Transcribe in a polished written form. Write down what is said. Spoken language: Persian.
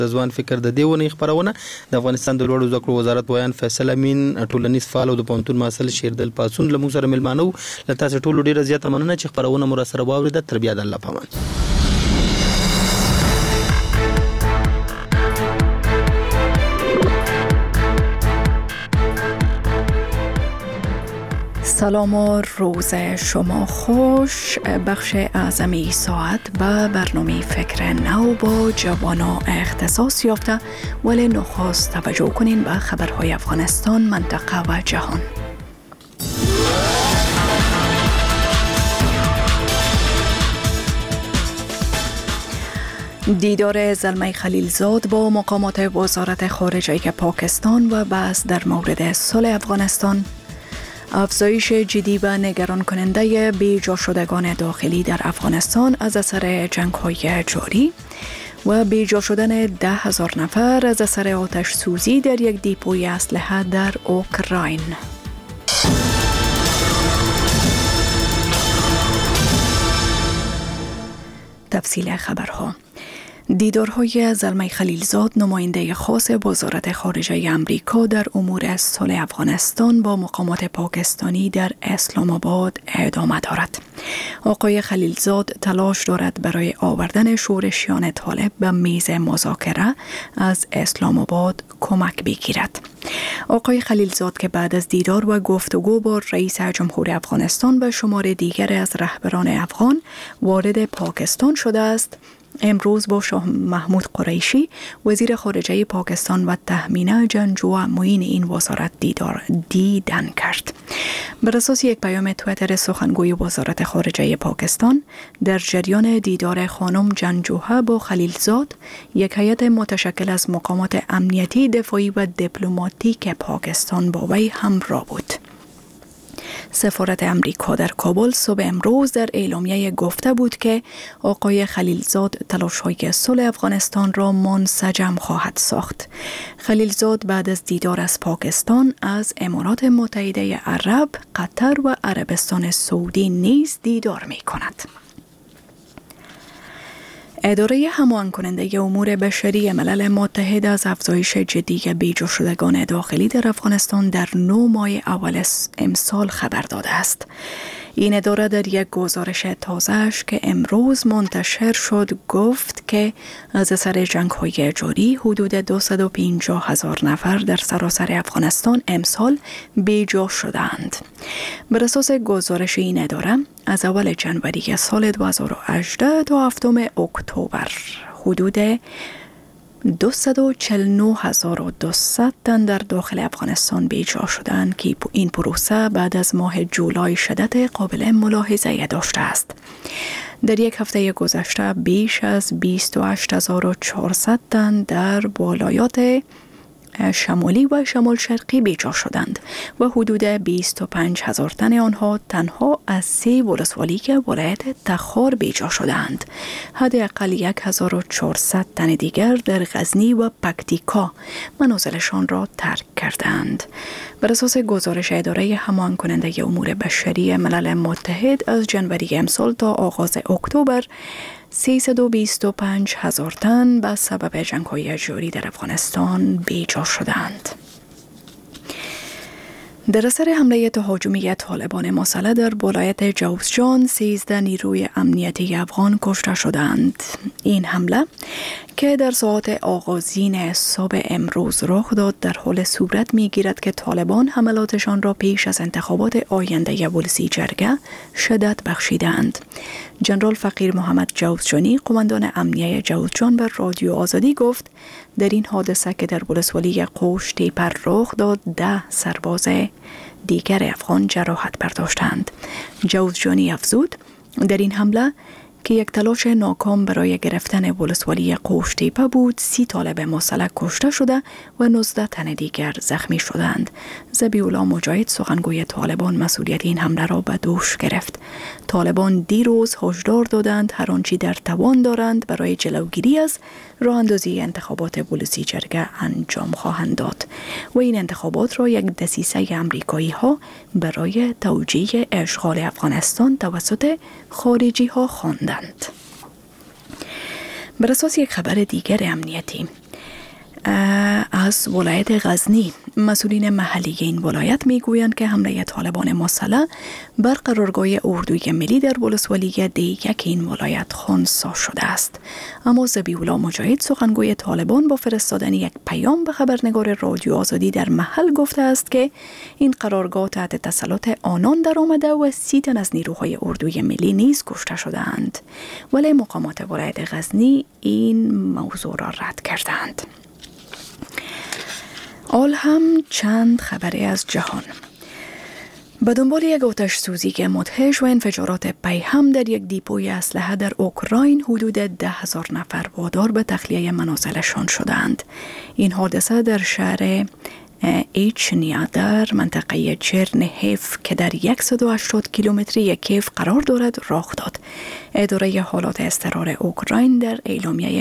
ځوان فکر د دیونه خبرونه د افغانستان د لوړو زده کړو وزارت ویان فیصل امین ټولنیز فعال او د پونتون مسل شیردل پاسون له موږ سره ملمانو له تاسو ټولو ډیره زیاته مننه چې خبرونه مو سره واورید. تربیه د الله پامان. سلام و روز شما خوش. بخش اعظمی ساعت به برنامه فکر نو با جوانان اختصاص یافته، ولی نخست توجه کنین به خبرهای افغانستان، منطقه و جهان. دیدار زلمه خلیلزاد با مقامات وزارت خارجه پاکستان و بحث در مورد صلح افغانستان. افزایش جدی و نگران کننده بیجا شدگان داخلی در افغانستان از اثر جنگ‌های جاری و بیجا شدن 10,000 نفر از اثر آتش سوزی در یک دیپوی اسلحه در اوکراین. تفصیل خبرها. دیدارهای زلمه خلیلزاد، نماینده خاص وزارت خارجه امریکا در امور صلح افغانستان با مقامات پاکستانی در اسلام آباد ادامه دارد. آقای خلیلزاد تلاش دارد برای آوردن شورشیان طالب به میز مذاکره از اسلام آباد کمک بگیرد. آقای خلیلزاد که بعد از دیدار و گفتگو با رئیس جمهور افغانستان و شمار دیگر از رهبران افغان وارد پاکستان شده است، امروز با شاه محمود قریشی وزیر خارجه پاکستان و تهمینه جنگجو معین این وزارت دیدن کرد. بر اساس یک پیام توییتر سخنگوی وزارت خارجه پاکستان، در جریان دیدار خانم جنگجوها با خلیلزاد، یک هیئت متشکل از مقامات امنیتی، دفاعی و دیپلماتیک پاکستان با وی همراه بود. سفارت امریکا در کابل صبح امروز در اعلامیه گفته بود که آقای خلیلزاد تلاش‌های صلح افغانستان را منسجم خواهد ساخت. خلیلزاد بعد از دیدار از پاکستان از امارات متحده عرب، قطر و عربستان سعودی نیز دیدار می‌کند. اداره هماهنگ کننده امور بشری ملل متحد از افزایش جدی بیجا شدگان داخلی در افغانستان در 9 ماه اول امسال خبر داده است. این اداره در یک گزارش تازه‌اش که امروز منتشر شد گفت که از اثر جنگ‌های جاری حدود 250,000 نفر در سراسر افغانستان امسال بیجا شدند. بر اساس گزارش این اداره، از اول جنوری سال 2018 تا 7 اکتبر حدود 249,200 تن در داخل افغانستان بیجا شدند که این پروسه بعد از ماه جولای شدت قابل ملاحظه داشته است. در یک هفته گذشته بیش از 28,400 تن در ولایات شمالی و شمال شرقی بیجا شدند و حدود 25,000 تن آنها تنها از 3 ولسوالی که ولایت تخار بیجا شدند. حداقل 1,400 تن دیگر در غزنی و پکتیکا منازلشان را ترک کردند. بر اساس گزارش اداره هماهنگ کننده امور بشری ملل متحد، از جنوری امسال تا آغاز اکتبر 325,000 تن به سبب جنگ‌های جاری در افغانستان بیجا شدند. در اثر حمله تهاجمی طالبان مسلح در ولایت جوزجان 13 نیروی امنیتی افغان کشته شدند. این حمله که در ساعات آغازین صبح امروز رخ داد در حال صورت می‌گیرد که طالبان حملاتشان را پیش از انتخابات آینده ولسی جرگه شدت بخشیدند. جنرال فقیر محمد جوزجانی، قماندان امنیه جوزجان، به رادیو آزادی گفت در این حادثه که در ولسوالی قوش تیپر رخ داد 10 سرباز دیگر افغان جراحت برداشتند. جوزجانی افزود در این حمله که یک تلاش ناکام برای گرفتن ولسوالی قوش تیپه بود، 30 طالب مسلح کشته شده و 19 تن دیگر زخمی شدند. ذبیح الله مجاهد، سخنگوی طالبان، مسئولیت این حمله را به دوش گرفت. طالبان دیروز هشدار دادند هر آنچه در توان دارند برای جلوگیری از راه اندازی انتخابات ولسی جرگه انجام خواهند داد و این انتخابات را یک دسیسه امریکایی ها برای توجیه اشغال افغانستان توسط خارجی ها خواندند. بر اساس یک خبر دیگر امنیتی، از ولایت غزنی مسئولین محلی این ولایت میگویند که حمله طالبان مسلح بر قرارگاه اردوی ملی در ولسوالی دیگک این ولایت خنثی شده است. اما ذبیح‌الله مجاهد سخنگوی طالبان با فرستادن یک پیام به خبرنگار رادیو آزادی در محل گفته است که این قرارگاه تحت تسلط آنان در آمده و 30 تن از نیروهای اردوی ملی نیز کشته شدند، ولی مقامات ولایت غزنی این موضوع را رد کردند. حال هم چند خبری از جهان. به دنبال یک آتش سوزی که مدهش و انفجارات پیهم در یک دیپوی اسلحه در اوکراین حدود 10,000 نفر وادار به تخلیه منازلشان شدند. این حادثه در شهر ایچنیا در منطقه چرنهیف که در 180 کیلومتری کیف قرار دارد رخ داد. اداره حالات اضطراری اوکراین در اعلامیه